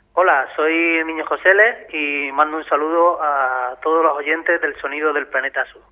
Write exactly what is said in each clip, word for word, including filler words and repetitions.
Hola, soy el niño Josele y mando un saludo a todos los oyentes del Sonido del Planeta Azul.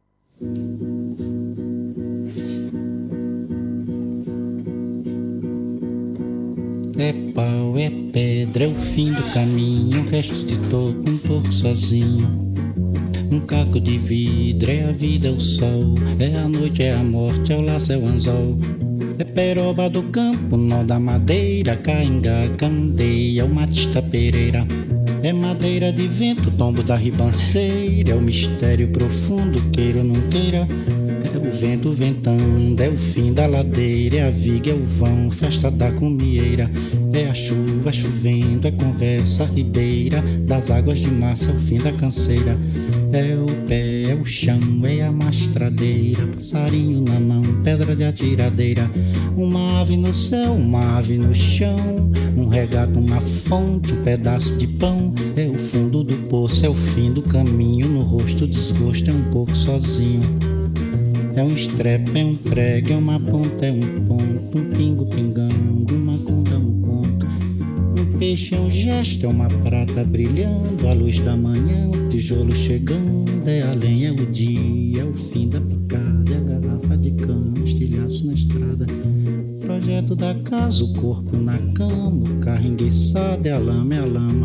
É pau, é pedra, é o fim do caminho, o resto de toco um pouco sozinho. Um caco de vidro, é a vida, é o sol, é a noite, é a morte, é o laço, é o anzol. É peroba do campo, nó da madeira, cainga, candeia, o matista pereira. É madeira de vento, tombo da ribanceira, é o mistério profundo, queira ou não queira. É o vento ventando, é o fim da ladeira, é a viga, é o vão, festa da comieira. É a chuva chovendo, é conversa ribeira, das águas de março, é o fim da canseira. É o pé, é o chão, é a mastradeira, passarinho na mão, pedra de atiradeira. Uma ave no céu, uma ave no chão, um regato, uma fonte, um pedaço de pão. É o fundo do poço, é o fim do caminho, no rosto desgosto, é um pouco sozinho. É um estrepe, é um prego, é uma ponta, é um ponto, um pingo pingando, uma conta, um conto. Um peixe é um gesto, é uma prata brilhando, a luz da manhã, o tijolo chegando, é a lenha, é o dia, é o fim da picada, é a garrafa de cana, estilhaço na estrada. Projeto da casa, o corpo na cama, o carro enguiçado, é a lama, é a lama.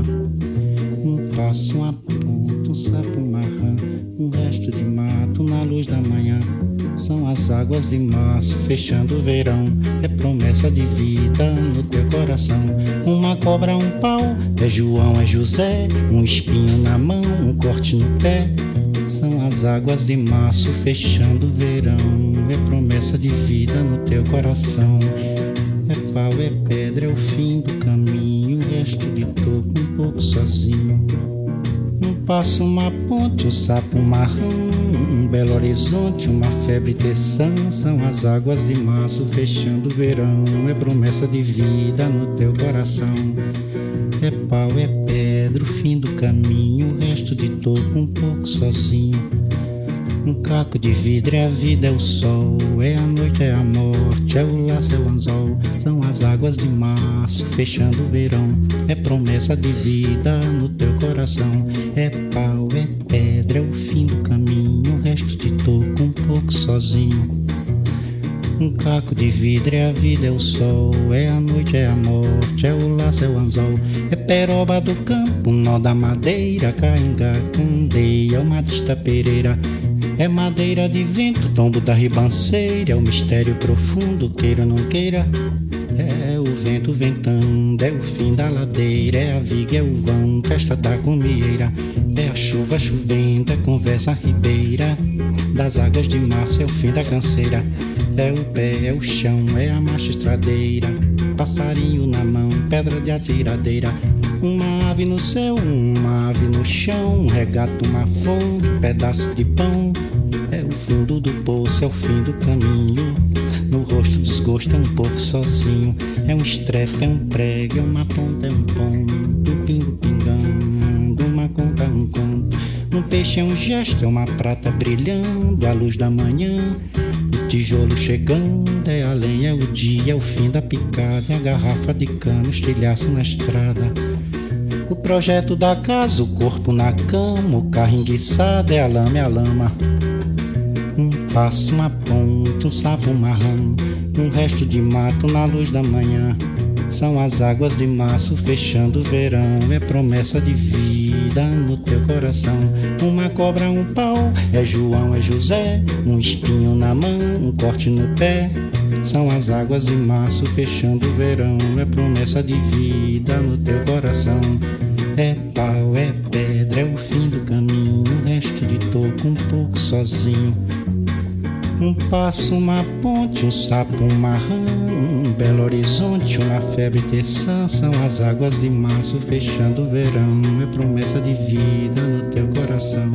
Um passo, uma ponta, um sapo, uma rã, um resto de mato na luz da manhã. São as águas de março fechando o verão, é promessa de vida no teu coração. Uma cobra, um pau, é João, é José, um espinho na mão, um corte no pé. São as águas de março fechando o verão, é promessa de vida no teu coração. É pau, é pedra, é o fim do caminho, o resto de toco um pouco sozinho. Um passo, uma ponte, um sapo, uma rã, um belo horizonte, uma febre teçã. São as águas de março fechando o verão, é promessa de vida no teu coração. É pau, é pedra, o fim do caminho, o resto de toco um pouco sozinho. Um caco de vidro, é a vida, é o sol, é a noite, é a morte, é o laço, é o anzol. São as águas de março fechando o verão, é promessa de vida no teu coração. É pau, é pedra, é o fim do caminho, o resto de toco um pouco sozinho. Um caco de vidro, é a vida, é o sol, é a noite, é a morte, é o laço, é o anzol. É peroba do campo, nó da madeira, cainga, candeia, o matista pereira. É madeira de vento, tombo da ribanceira, é o mistério profundo, queira ou não queira. É o vento ventando, é o fim da ladeira, é a viga, é o vão, festa da comieira. É a chuva chovendo, é conversa ribeira, das águas de março, é o fim da canseira. É o pé, é o chão, é a marcha estradeira, passarinho na mão, pedra de atiradeira. Uma ave no céu, uma ave no chão, um regato, uma fonte, um pedaço de pão. É o fundo do poço, é o fim do caminho, no rosto desgosto, é um pouco sozinho. É um estrepe, é um prego, é uma ponta, é um ponto, um pingo pingando, uma conta, um conto. Um peixe é um gesto, é uma prata brilhando, a luz da manhã, o tijolo chegando, é a lenha, é o dia, é o fim da picada, é a garrafa de cana, estilhaço na estrada. O projeto da casa, o corpo na cama, o carro enguiçado, é a lama, é a lama. Um passo, uma ponta, um sapo, uma rã, um resto de mato na luz da manhã. São as águas de março fechando o verão, é promessa de vida no teu coração. Uma cobra, um pau, é João, é José, um espinho na mão, um corte no pé. São as águas de março fechando o verão, é promessa de vida no teu coração. É pau, é pedra, é o fim do caminho, o resto de toco um pouco sozinho. Um passo, uma ponte, um sapo, uma rã, um belo horizonte, uma febre teçã. São as águas de março fechando o verão, é promessa de vida no teu coração.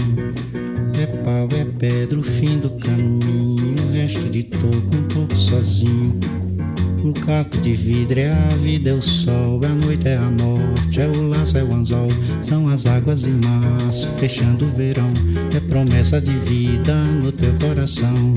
É pau, é pedra, o fim do caminho, o resto de toco um pouco sozinho. Um caco de vidro, é a vida, é o sol, é a noite, é a morte, é o laço, é o anzol. São as águas de março fechando o verão, é promessa de vida no teu coração.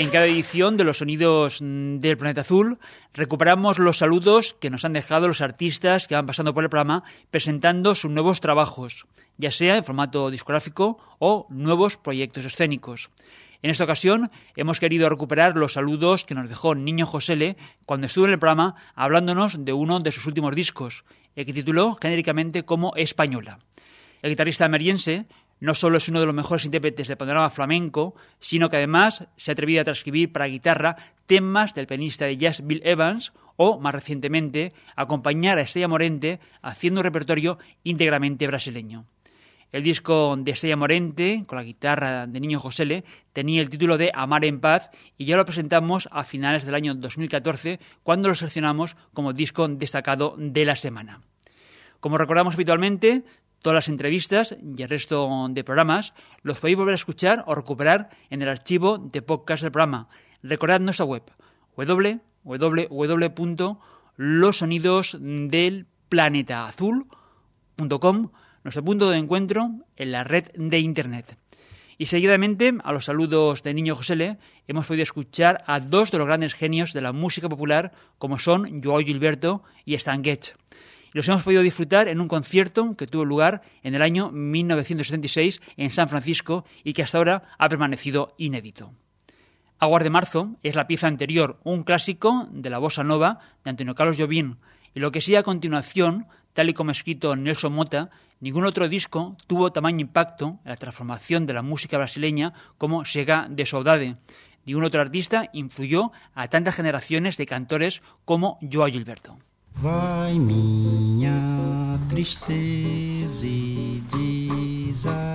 En cada edición de los Sonidos del Planeta Azul recuperamos los saludos que nos han dejado los artistas que van pasando por el programa presentando sus nuevos trabajos, ya sea en formato discográfico o nuevos proyectos escénicos. En esta ocasión hemos querido recuperar los saludos que nos dejó Niño Josele cuando estuvo en el programa hablándonos de uno de sus últimos discos, el que tituló genéricamente como Española. El guitarrista almeriense no solo es uno de los mejores intérpretes del panorama flamenco, sino que además se ha atrevido a transcribir para guitarra temas del pianista de jazz Bill Evans o, más recientemente, acompañar a Estrella Morente haciendo un repertorio íntegramente brasileño. El disco de Estrella Morente, con la guitarra de Niño Josele, tenía el título de Amar en Paz y ya lo presentamos a finales del año dos mil catorce, cuando lo seleccionamos como disco destacado de la semana. Como recordamos habitualmente, todas las entrevistas y el resto de programas los podéis volver a escuchar o recuperar en el archivo de podcast del programa. Recordad nuestra web doble u doble u doble u punto los sonidos del planeta azul punto com, nuestro punto de encuentro en la red de internet. Y seguidamente a los saludos de Niño Josele hemos podido escuchar a dos de los grandes genios de la música popular como son Joao Gilberto y Stan Getz. Los hemos podido disfrutar en un concierto que tuvo lugar en el año mil novecientos setenta y seis en San Francisco y que hasta ahora ha permanecido inédito. Aguas de marzo es la pieza anterior, un clásico de la bossa nova de Antonio Carlos Jobim, y lo que sigue a continuación, tal y como ha escrito Nelson Motta, ningún otro disco tuvo tamaño impacto en la transformación de la música brasileña como Chega de Saudade. Ningún otro artista influyó a tantas generaciones de cantores como Joao Gilberto. Vai minha tristeza e diz a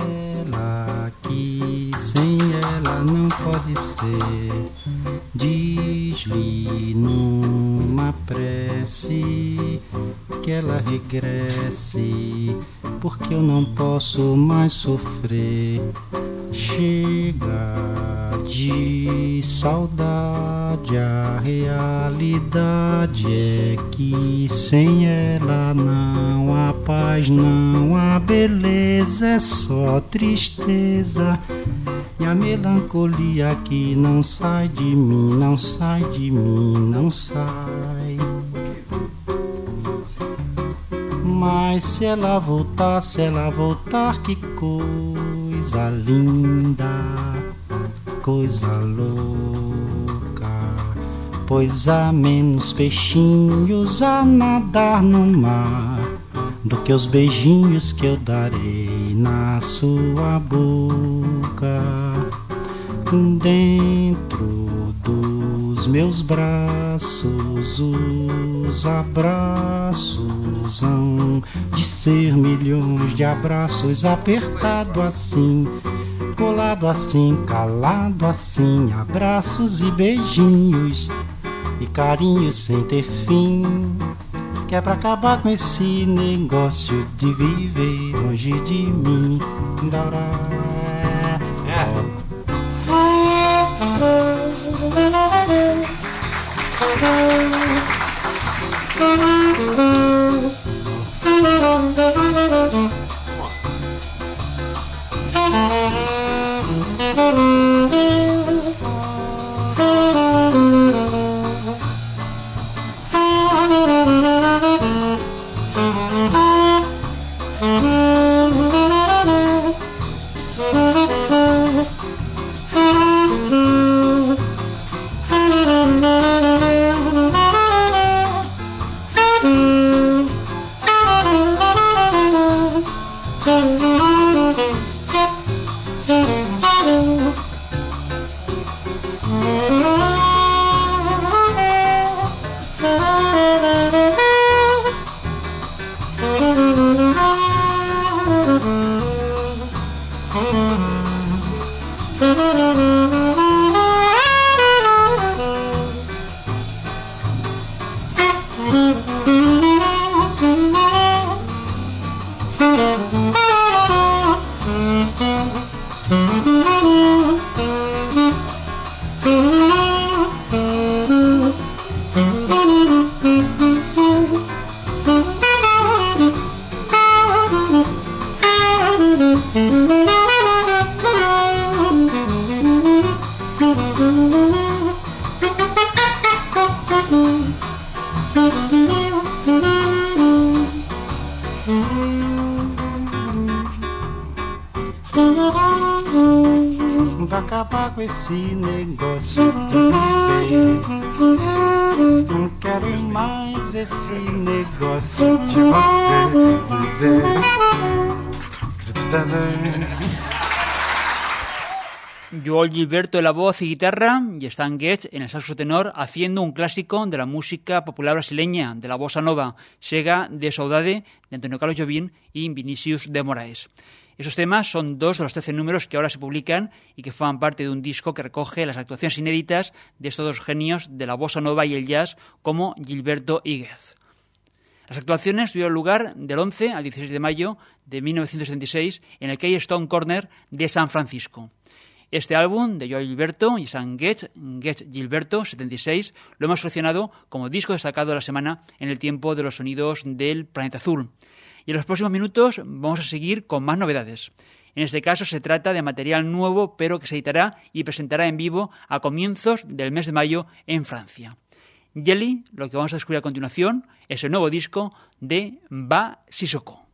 ela que sem ela não pode ser. Diz-lhe numa prece que ela regresse, porque eu não posso mais sofrer. Chega de saudade, a realidade é que sem ela não há paz, não há beleza, é só tristeza. E a melancolia que não sai de mim, não sai de mim, não sai. Mas se ela voltar, se ela voltar, que coisa linda, coisa louca. Pois há menos peixinhos a nadar no mar do que os beijinhos que eu darei na sua boca. Dentro dos meus braços os abraços hão de ser milhões de abraços, apertado assim, colado assim, calado assim, abraços e beijinhos e carinhos sem ter fim, que é pra acabar com esse negócio de viver longe de mim. Vai acabar com esse negócio de viver. Não quero mais esse negócio de você viver. Joel Gilberto en la voz y guitarra y Stan Getz en el saxo tenor haciendo un clásico de la música popular brasileña, de la bossa nova, Chega de Saudade, de Antonio Carlos Jobim y Vinicius de Moraes. Esos temas son dos de los trece números que ahora se publican y que forman parte de un disco que recoge las actuaciones inéditas de estos dos genios de la bossa nova y el jazz como Gilberto y Getz. Las actuaciones tuvieron lugar del once al dieciséis de mayo de mil novecientos setenta y seis en el Keystone Corner de San Francisco. Este álbum de Joel Gilberto y Stan Getz, Getz Gilberto setenta y seis, lo hemos seleccionado como disco destacado de la semana en el tiempo de los sonidos del Planeta Azul. Y en los próximos minutos vamos a seguir con más novedades. En este caso se trata de material nuevo, pero que se editará y presentará en vivo a comienzos del mes de mayo en Francia. Jelly, lo que vamos a descubrir a continuación, es el nuevo disco de Ba Sissoko.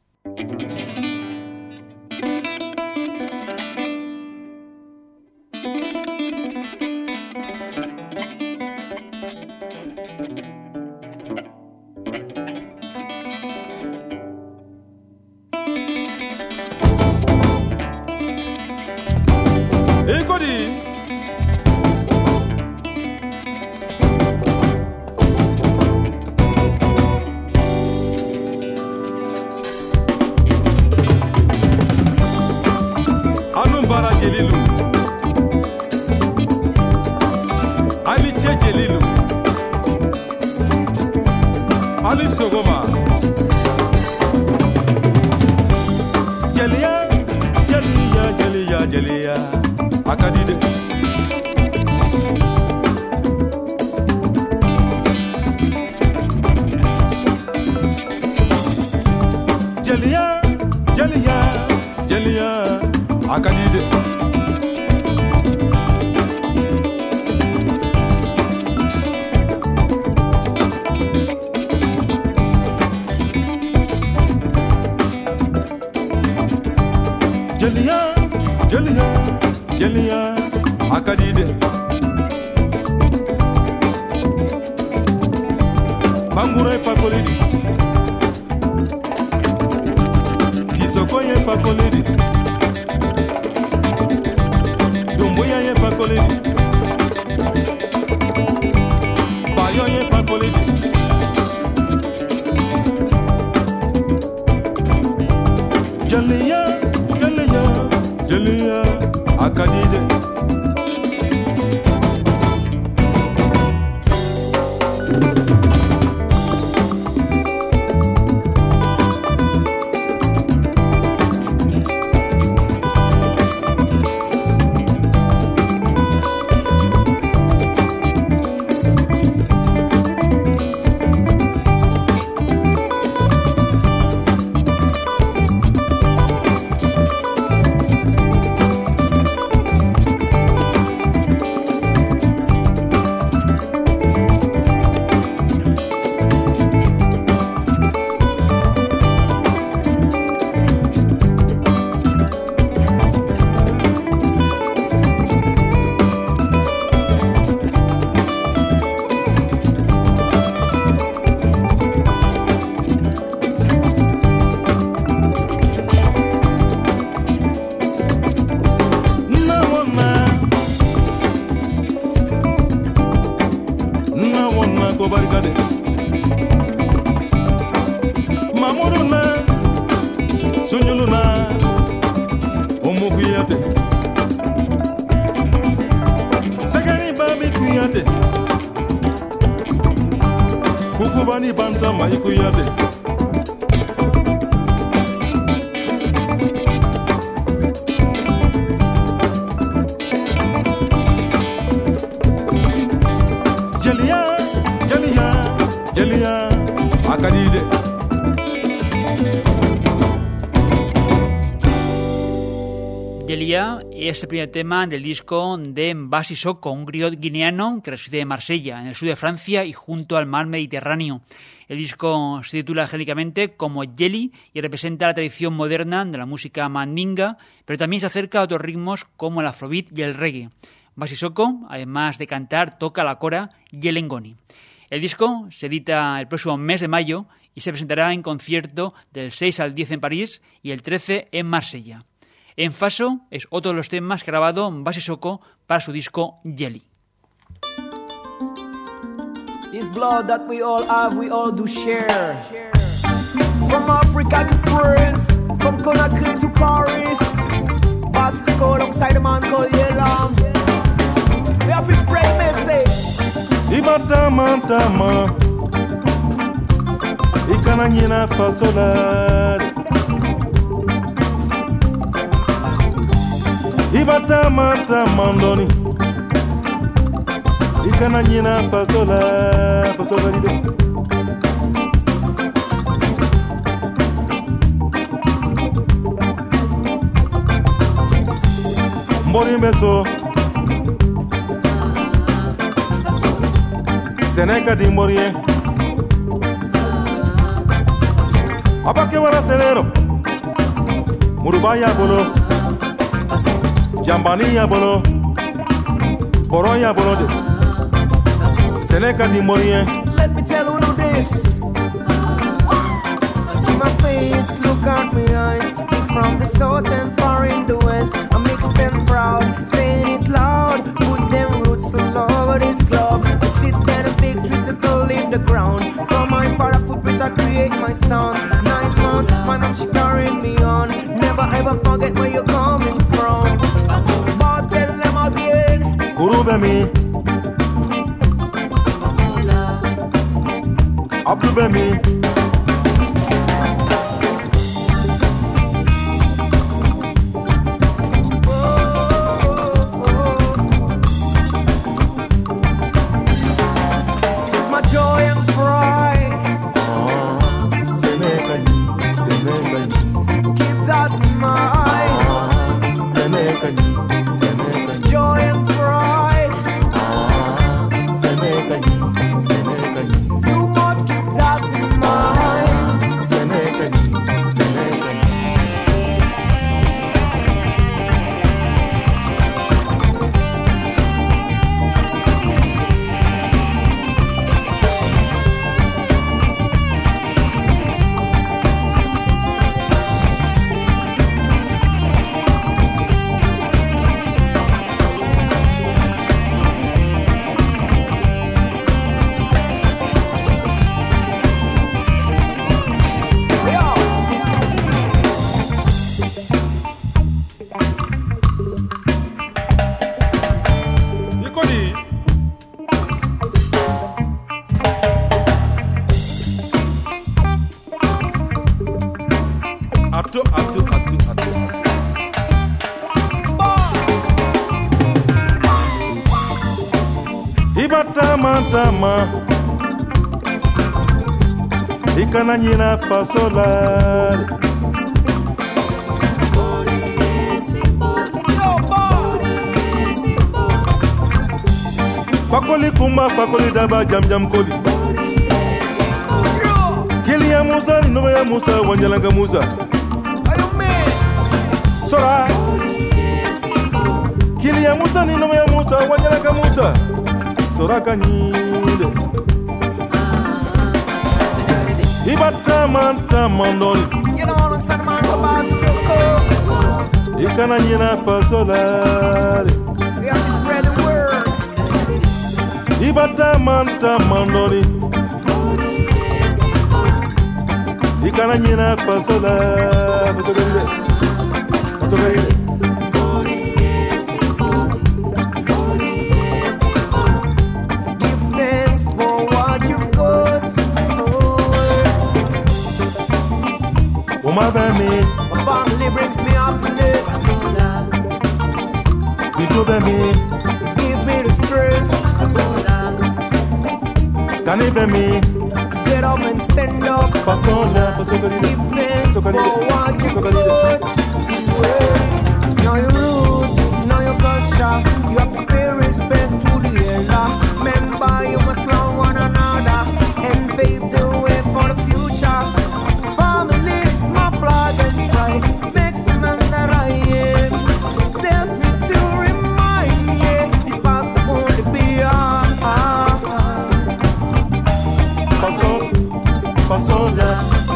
Fasola es el primer tema del disco de Bass Sissoko, un griot guineano que reside en Marsella, en el sur de Francia y junto al mar Mediterráneo. El disco se titula genéricamente como Jelly y representa la tradición moderna de la música mandinga, pero también se acerca a otros ritmos como el afrobeat y el reggae. Bass Sissoko, además de cantar, toca la cora y el ngoni. El disco se edita el próximo mes de mayo y se presentará en concierto del seis al diez en París y el trece en Marsella. En Faso es otro de los temas que ha grabado Bass Sissoko para su disco Jelly. This blood that we all have, we all do share. From Africa to France, from Conakry to Paris, Bass Sissoko alongside a man called Yelam. We have to spread message. Ibatama tama, ikananyina fasola. Ibatama tama ndoni, ikananyina fasola, fasola nide. Mbori mbeso, Seneca di morie, abake wara senero, murubaya bolo, jambani ya bolo, boron ya bolo de, Seneca di morie. Let me tell you this. See my face, look at my eyes. From the south and far in the west, I mix them proud, saying it loud. Put them roots all over this club. I sit there a big tricycle in the ground. From my far footprint I create my sound. Nice mount, my mom she carrying me on. Never ever forget where you're coming from. But tell them again. Kurube mi, Abdube mi. Tama ikananyina fasola fakoli kumba fakoli daba jam jam koli kili ya Musa ni nome ya Musa wanjalanga Musa sora kili ya Musa ni nome ya Musa wanjalanga Musa Soraka nyinde Ibata manta mandoni Ikana nyina fasola Ibata manta mandoni Ikana nyina fasola Fasola Fasola My family brings me happiness. Give me the strength. Can you me? To get up and stand up. Give thanks for what you've got. Now your roots brother. You have to pay respect to the elder. Remember, you must love one another and pave the way for the future. Family is my flag and pride, makes the man that I am. Tells me to remind me, it's past the only beyond. Pastor, Pastor, yeah.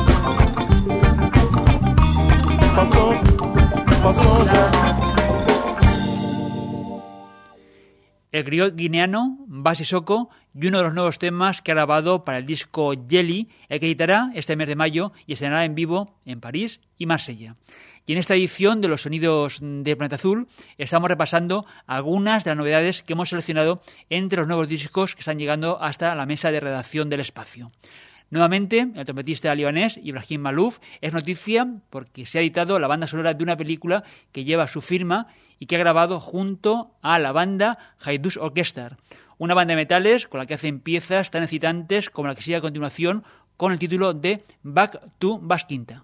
Pastor, Pastor, yeah. El griot guineano Basi Soko y uno de los nuevos temas que ha grabado para el disco Jelly, el que editará este mes de mayo y estrenará en vivo en París y Marsella. Y en esta edición de los sonidos de Planeta Azul estamos repasando algunas de las novedades que hemos seleccionado entre los nuevos discos que están llegando hasta la mesa de redacción del espacio. Nuevamente, el trompetista libanés Ibrahim Malouf es noticia porque se ha editado la banda sonora de una película que lleva su firma y que ha grabado junto a la banda Haydus Orchestra, una banda de metales con la que hacen piezas tan excitantes como la que sigue a continuación con el título de Back to Basquinta.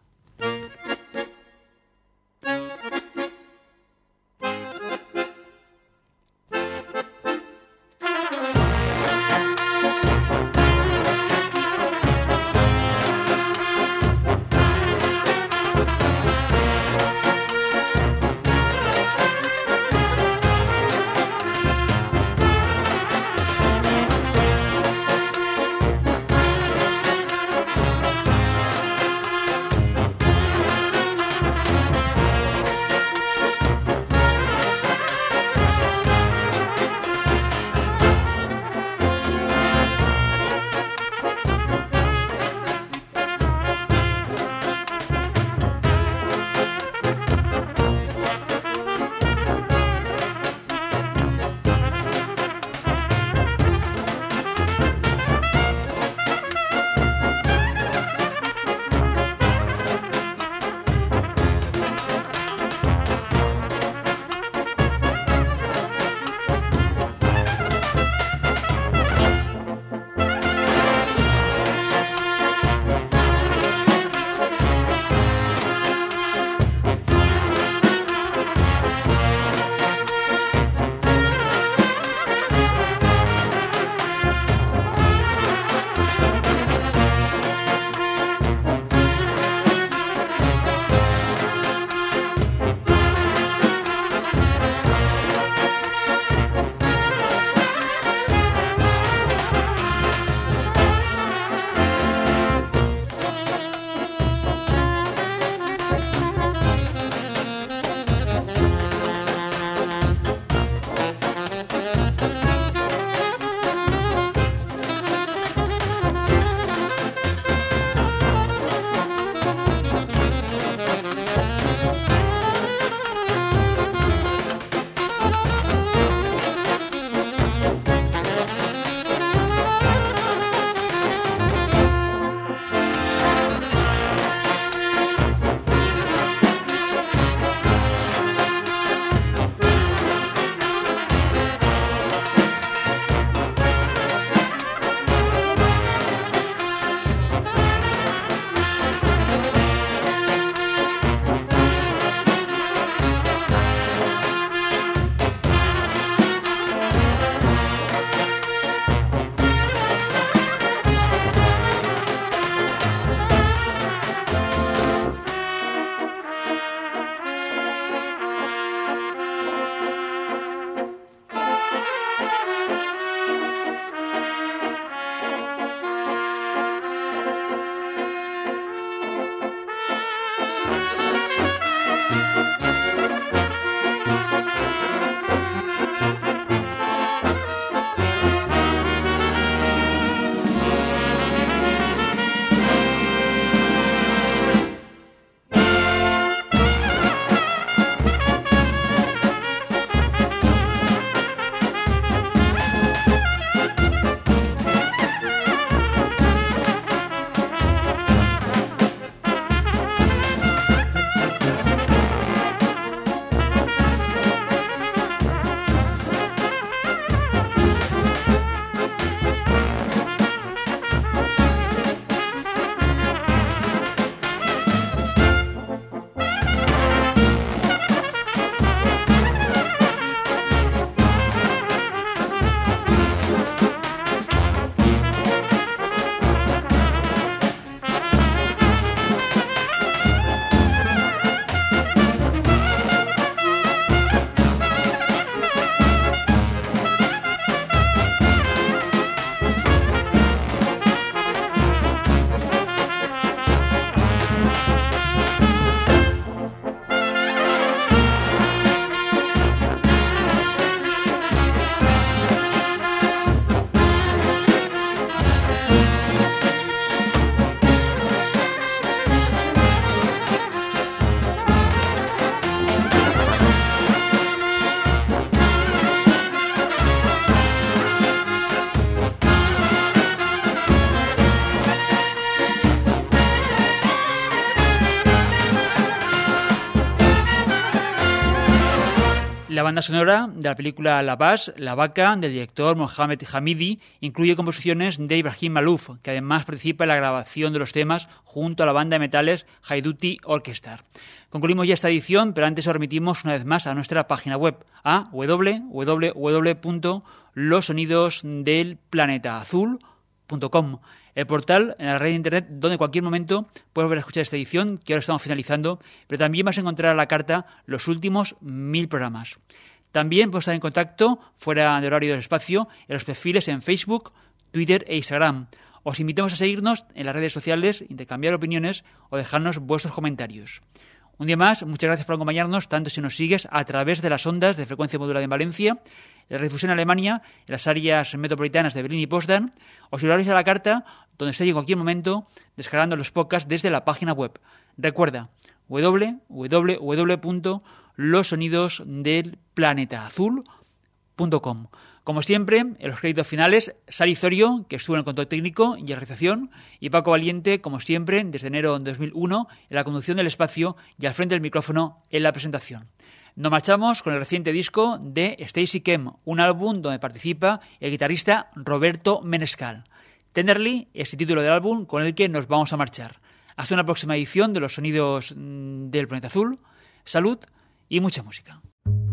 La banda sonora de la película La Bas, La Vaca, del director Mohamed Hamidi, incluye composiciones de Ibrahim Malouf, que además participa en la grabación de los temas junto a la banda de metales Haiduti Orchestra. Concluimos ya esta edición, pero antes os remitimos una vez más a nuestra página web, a doble u doble u doble u punto los sonidos del planeta azul punto com, el portal en la red de internet donde en cualquier momento puedes volver a escuchar esta edición, que ahora estamos finalizando, pero también vas a encontrar a la carta los últimos mil programas. También puedes estar en contacto, fuera del horario del espacio, en los perfiles en Facebook, Twitter e Instagram. Os invitamos a seguirnos en las redes sociales, intercambiar opiniones o dejarnos vuestros comentarios. Un día más, muchas gracias por acompañarnos, tanto si nos sigues a través de las ondas de frecuencia modulada en Valencia, la redifusión en Alemania, en las áreas metropolitanas de Berlín y Potsdam, o si lo haréis a la carta, donde estéis en cualquier momento descargando los podcasts desde la página web. Recuerda, doble u doble u doble u punto los sonidos del planeta azul punto com. Como siempre, en los créditos finales, Sari Zorio, que estuvo en el control técnico y en la realización, y Paco Valiente, como siempre, desde enero de dos mil uno, en la conducción del espacio y al frente del micrófono en la presentación. Nos marchamos con el reciente disco de Stacy Kem, un álbum donde participa el guitarrista Roberto Menescal. Tenderly es el título del álbum con el que nos vamos a marchar. Hasta una próxima edición de Los Sonidos del Planeta Azul. Salud y mucha música.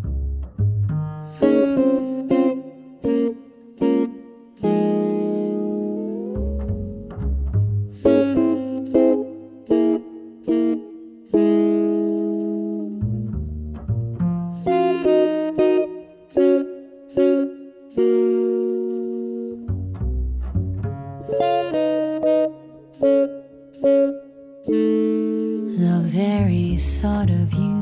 The very thought of you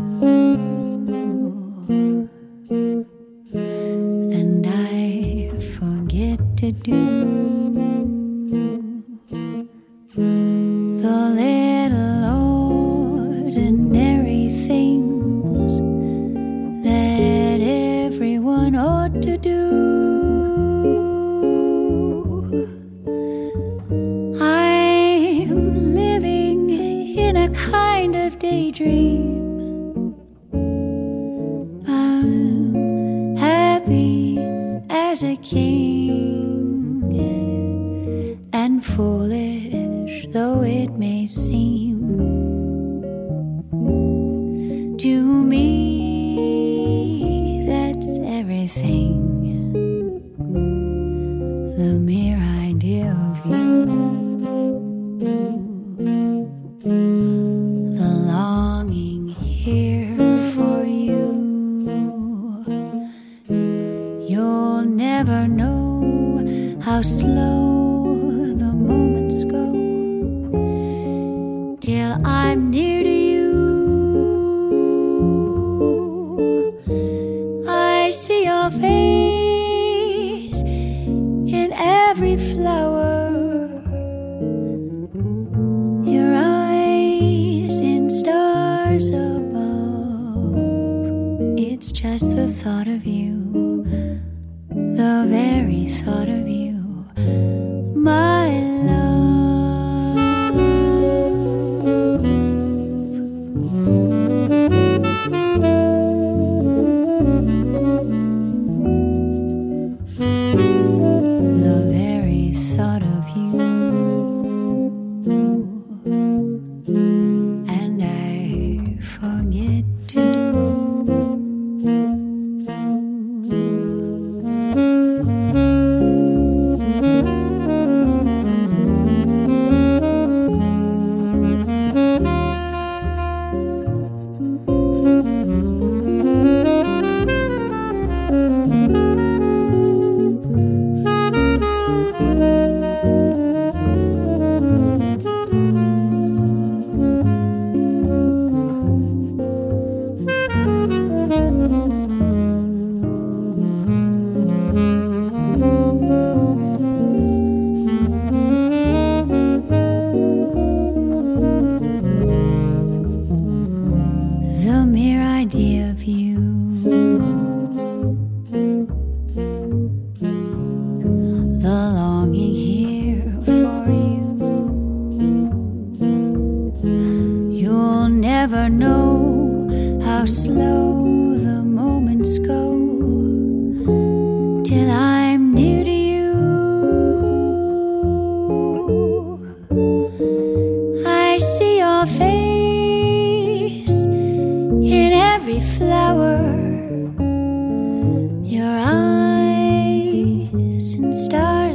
and I forget to do the little ordinary things that everyone ought to do. Kind of daydream. I'm happy as a king, and foolish though it may seem to me, that's everything. The mere idea of you, how slow the moments go till I'm near to you. I see your face in every flower, your eyes in stars above. It's just the thought of you, the very thought of you, my love. The very thought of you, and I forget to do.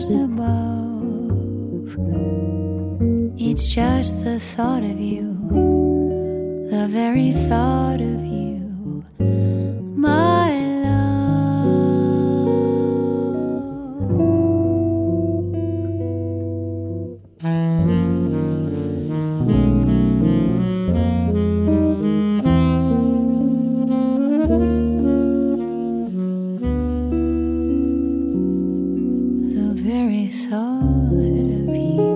stars above. It's just the thought of you, the very thought of you, my the very thought of you.